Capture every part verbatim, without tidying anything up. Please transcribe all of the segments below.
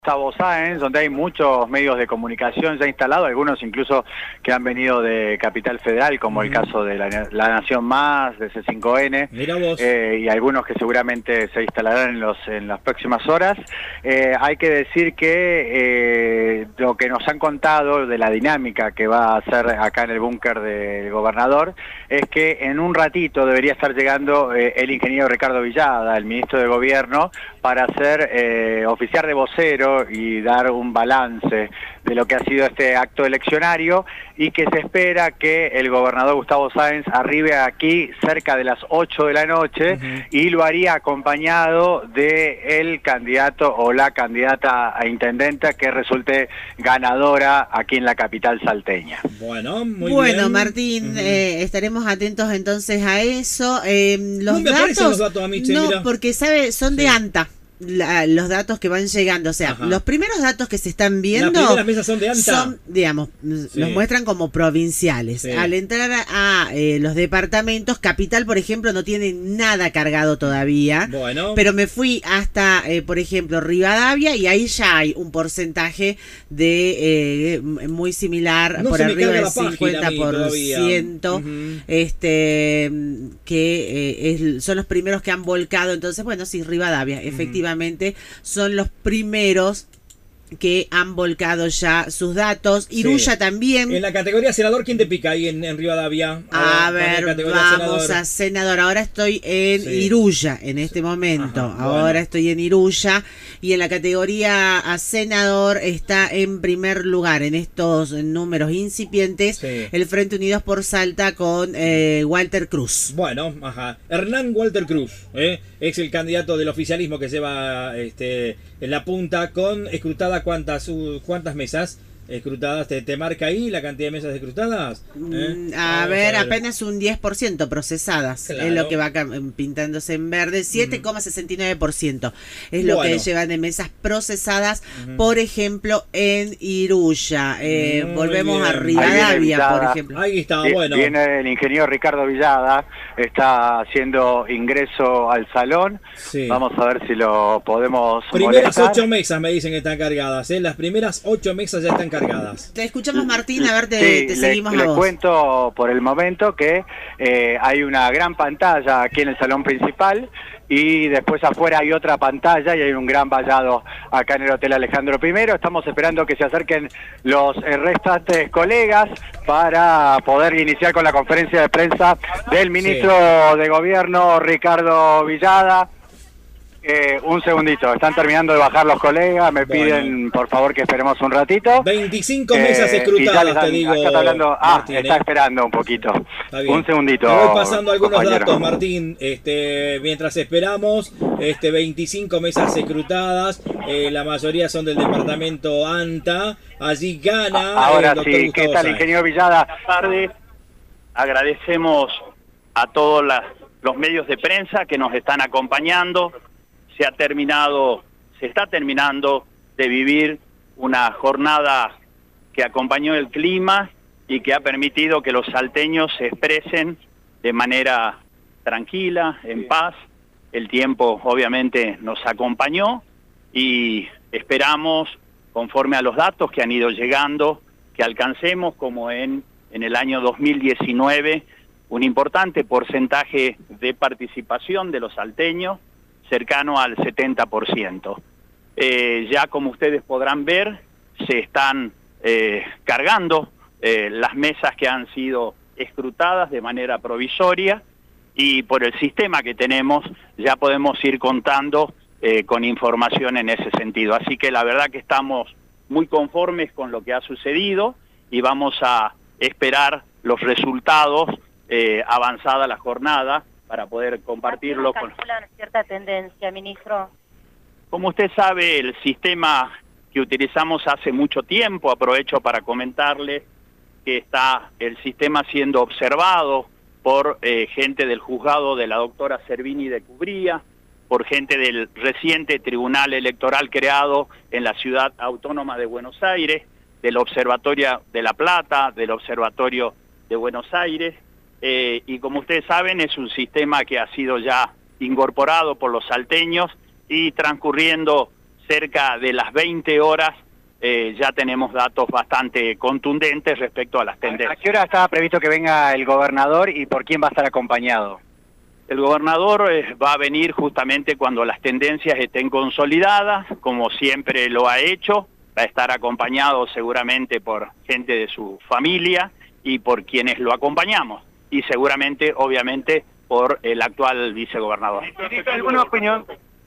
Gustavo Sáenz, donde hay muchos medios de comunicación ya instalados, algunos incluso que han venido de Capital Federal, como uh-huh. el caso de la, la Nación Más, de C cinco N, eh, y algunos que seguramente se instalarán en, los, en las próximas horas. Eh, hay que decir que eh, lo que nos han contado de la dinámica que va a hacer acá en el búnker del gobernador es que en un ratito debería estar llegando eh, el ingeniero Ricardo Villada, el ministro de Gobierno, para ser eh, oficial de vocero y dar un balance de lo que ha sido este acto eleccionario, y que se espera que el gobernador Gustavo Sáenz arribe aquí cerca de las ocho de la noche uh-huh. y lo haría acompañado de el candidato o la candidata a intendenta que resulte ganadora aquí en la capital salteña. Bueno, muy bueno bien. Martín, uh-huh. eh, estaremos atentos entonces a eso. Eh, los, no me datos, los datos a mí, che, no, mira. porque sabe, son sí. de ANTA. La, los datos que van llegando, o sea, Ajá. los primeros datos que se están viendo las primeras mesas son de ANTA, son, digamos, sí. los muestran como provinciales. Sí. Al entrar a, a eh, los departamentos, Capital, por ejemplo, no tiene nada cargado todavía. Bueno. Pero me fui hasta, eh, por ejemplo, Rivadavia, y ahí ya hay un porcentaje de eh, muy similar, no por arriba del cincuenta por ciento, uh-huh. este que eh, es, son los primeros que han volcado. Entonces, bueno, sí, Rivadavia, uh-huh. efectivamente. Son los primeros que han volcado ya sus datos. Iruya sí. también. En la categoría senador, ¿quién te pica ahí en, en Rivadavia? A, a ver, vamos senador. a senador. Ahora estoy en sí. Iruya en este sí. momento. Ajá, Ahora bueno. estoy en Iruya. Y en la categoría a senador está en primer lugar en estos números incipientes sí. el Frente Unidos por Salta con eh, Walter Cruz. Bueno, ajá. Hernán Walter Cruz, ¿eh? es el candidato del oficialismo que lleva este, en la punta con escrutada cuántas, uh, cuántas mesas escrutadas. ¿Te, te marca ahí la cantidad de mesas escrutadas? ¿Eh? A, ver, a ver, apenas un diez por ciento procesadas. Claro. Es lo que va pintándose en verde. siete coma sesenta y nueve por ciento es lo bueno. que llevan de mesas procesadas, uh-huh. por ejemplo, en Iruya. Eh, volvemos bien. a Rivadavia, por ejemplo. Ahí está, bueno. Viene el ingeniero Ricardo Villada, está haciendo ingreso al salón. Sí. Vamos a ver si lo podemos Primeras molestar. ocho mesas me dicen que están cargadas, ¿eh? Las primeras ocho mesas ya están cargadas. Te escuchamos, Martín, a ver, te, sí, te le, seguimos le a vos. cuento por el momento que eh, hay una gran pantalla aquí en el salón principal, y después afuera hay otra pantalla y hay un gran vallado acá en el Hotel Alejandro primero. Estamos esperando que se acerquen los eh, restantes colegas para poder iniciar con la conferencia de prensa del ministro sí. de Gobierno, Ricardo Villada. Eh, un segundito, están terminando de bajar los colegas, me bueno. piden por favor que esperemos un ratito. veinticinco mesas escrutadas, dan, te digo. Está, hablando, Martín, ah, está ¿eh? esperando un poquito. Un segundito. Te voy pasando algunos compañero. datos, Martín. Este, mientras esperamos, este, veinticinco mesas escrutadas, eh, la mayoría son del departamento ANTA. Allí gana. Ahora el doctor sí, Gustavo ¿qué tal, Sáenz? ingeniero Villada? Buenas tardes. Agradecemos a todos las, los medios de prensa que nos están acompañando. Se ha terminado, se está terminando de vivir una jornada que acompañó el clima y que ha permitido que los salteños se expresen de manera tranquila, en paz. El tiempo obviamente nos acompañó y esperamos, conforme a los datos que han ido llegando, que alcancemos, como en, en el año dos mil diecinueve, un importante porcentaje de participación de los salteños, cercano al setenta por ciento. Eh, ya como ustedes podrán ver, se están eh, cargando eh, las mesas que han sido escrutadas de manera provisoria, y por el sistema que tenemos ya podemos ir contando eh, con información en ese sentido. Así que la verdad que estamos muy conformes con lo que ha sucedido y vamos a esperar los resultados eh, avanzada la jornada, para poder compartirlo con... ¿Calculan cierta tendencia, ministro? Como usted sabe, el sistema que utilizamos hace mucho tiempo, aprovecho para comentarle que está el sistema siendo observado por eh, gente del juzgado de la doctora Servini de Cubría, por gente del reciente tribunal electoral creado en la ciudad autónoma de Buenos Aires, del Observatorio de La Plata, del Observatorio de Buenos Aires. Eh, y como ustedes saben, es un sistema que ha sido ya incorporado por los salteños, y transcurriendo cerca de las veinte horas eh, ya tenemos datos bastante contundentes respecto a las tendencias. ¿A qué hora estaba previsto que venga el gobernador y por quién va a estar acompañado? El gobernador eh, va a venir justamente cuando las tendencias estén consolidadas, como siempre lo ha hecho, va a estar acompañado seguramente por gente de su familia y por quienes lo acompañamos, y seguramente, obviamente, por el actual vicegobernador. ¿Alguna opinión?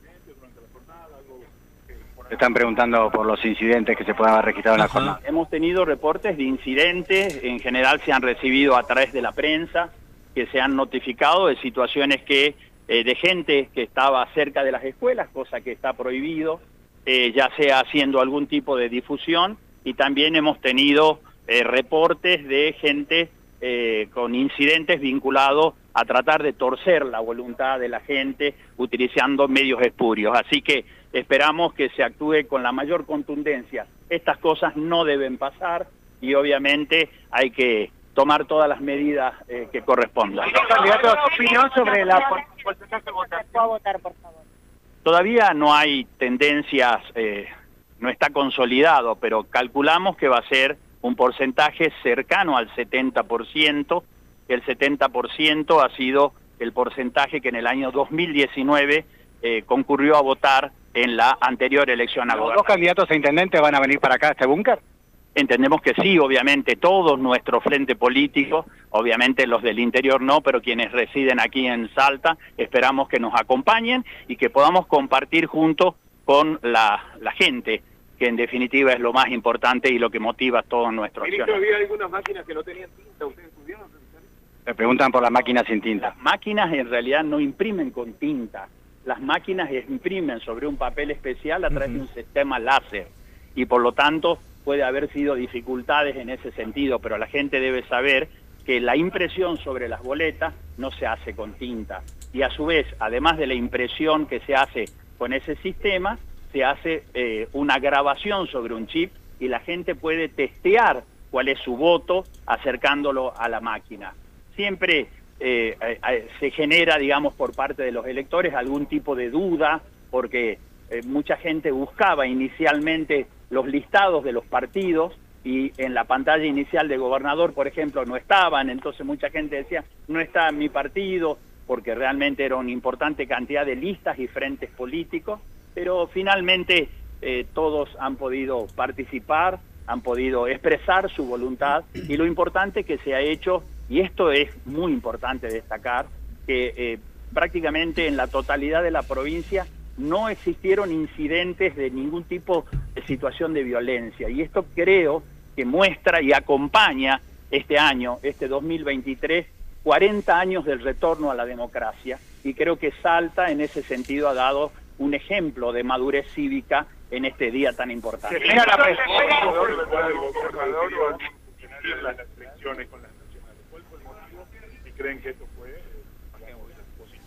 Están preguntando por los incidentes que se puedan haber registrado en la jornada. Hemos tenido reportes de incidentes, en general se han recibido a través de la prensa, que se han notificado de situaciones que eh, de gente que estaba cerca de las escuelas, cosa que está prohibido, eh, ya sea haciendo algún tipo de difusión, y también hemos tenido eh, reportes de gente eh, con incidentes vinculados a tratar de torcer la voluntad de la gente utilizando medios espurios. Así que esperamos que se actúe con la mayor contundencia. Estas cosas no deben pasar y obviamente hay que tomar todas las medidas eh, que correspondan. ¿Candidato, opinión sobre la porcentaje de votar, por favor? Todavía no hay tendencias, eh, no está consolidado, pero calculamos que va a ser un porcentaje cercano al setenta por ciento. El setenta por ciento ha sido el porcentaje que en el año dos mil diecinueve eh, concurrió a votar en la anterior elección a gobernador. ¿Los dos candidatos a intendente van a venir para acá a este búnker? Entendemos que sí, obviamente, todos nuestro frente político, obviamente los del interior no, pero quienes residen aquí en Salta, esperamos que nos acompañen y que podamos compartir juntos con la, la gente, que en definitiva es lo más importante y lo que motiva todo nuestro acción. Ministro, había algunas máquinas que no tenían tinta, ¿ustedes pudieron revisar? Le preguntan por las máquinas sin tinta. Las máquinas en realidad no imprimen con tinta, las máquinas imprimen sobre un papel especial a través uh-huh. de un sistema láser, y por lo tanto puede haber sido dificultades en ese sentido, pero la gente debe saber que la impresión sobre las boletas no se hace con tinta. Y a su vez, además de la impresión que se hace con ese sistema, se hace eh, una grabación sobre un chip y la gente puede testear cuál es su voto acercándolo a la máquina. Siempre eh, eh, se genera, digamos, por parte de los electores algún tipo de duda, porque eh, mucha gente buscaba inicialmente los listados de los partidos y en la pantalla inicial de gobernador, por ejemplo, no estaban, entonces mucha gente decía, no está mi partido, porque realmente era una importante cantidad de listas y frentes políticos, pero finalmente eh, todos han podido participar, han podido expresar su voluntad, y lo importante que se ha hecho, y esto es muy importante destacar, que eh, prácticamente en la totalidad de la provincia no existieron incidentes de ningún tipo de situación de violencia, y esto creo que muestra y acompaña este año, este dos mil veintitrés, cuarenta años del retorno a la democracia, y creo que Salta en ese sentido ha dado un ejemplo de madurez cívica en este día tan importante. ¿Se espera la presidencia del gobernador o algún funcionario de las elecciones con las nacionales? ¿Cuál fue el motivo y creen que esto fue positivo?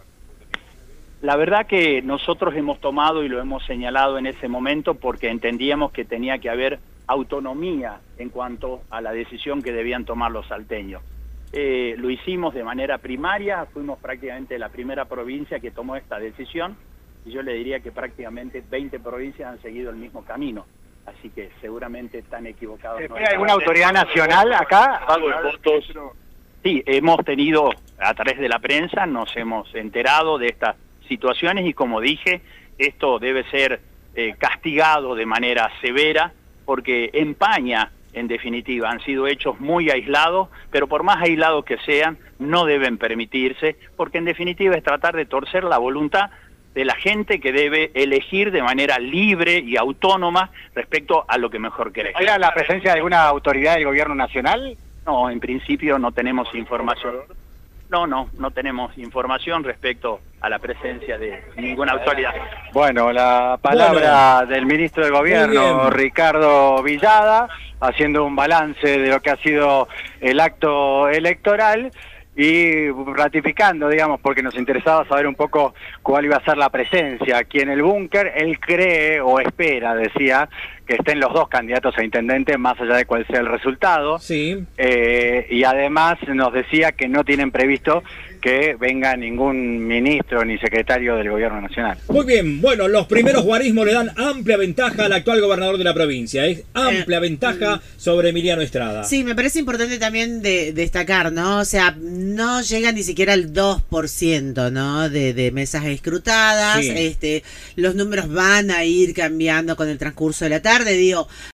La verdad que nosotros hemos tomado y lo hemos señalado en ese momento porque entendíamos que tenía que haber autonomía en cuanto a la decisión que debían tomar los salteños. Eh, lo hicimos de manera primaria, fuimos prácticamente la primera provincia que tomó esta decisión, y yo le diría que prácticamente veinte provincias han seguido el mismo camino, así que seguramente están equivocados. ¿Se espera alguna autoridad nacional acá? Sí, hemos tenido, a través de la prensa, nos hemos enterado de estas situaciones, y como dije, esto debe ser eh, castigado de manera severa, porque empaña, en definitiva, han sido hechos muy aislados, pero por más aislados que sean, no deben permitirse, porque en definitiva es tratar de torcer la voluntad de la gente que debe elegir de manera libre y autónoma respecto a lo que mejor cree. ¿Hay la presencia de alguna autoridad del gobierno nacional? No, en principio no tenemos información. No, no, no tenemos información respecto a la presencia de ninguna autoridad. Bueno, la palabra bueno, del ministro del Gobierno, Ricardo Villada, haciendo un balance de lo que ha sido el acto electoral y ratificando, digamos, porque nos interesaba saber un poco cuál iba a ser la presencia aquí en el búnker. Él cree o espera, decía, que estén los dos candidatos a intendente más allá de cuál sea el resultado. Sí. Eh, y además nos decía que no tienen previsto que venga ningún ministro ni secretario del gobierno nacional. Muy bien, bueno, los primeros guarismos le dan amplia ventaja al actual gobernador de la provincia, es ¿eh? amplia eh, ventaja sobre Emiliano Estrada. Sí, me parece importante también de, destacar, ¿no? O sea, no llega ni siquiera al dos por ciento, ¿no? De, de mesas escrutadas, sí. este, los números van a ir cambiando con el transcurso de la tarde, digo,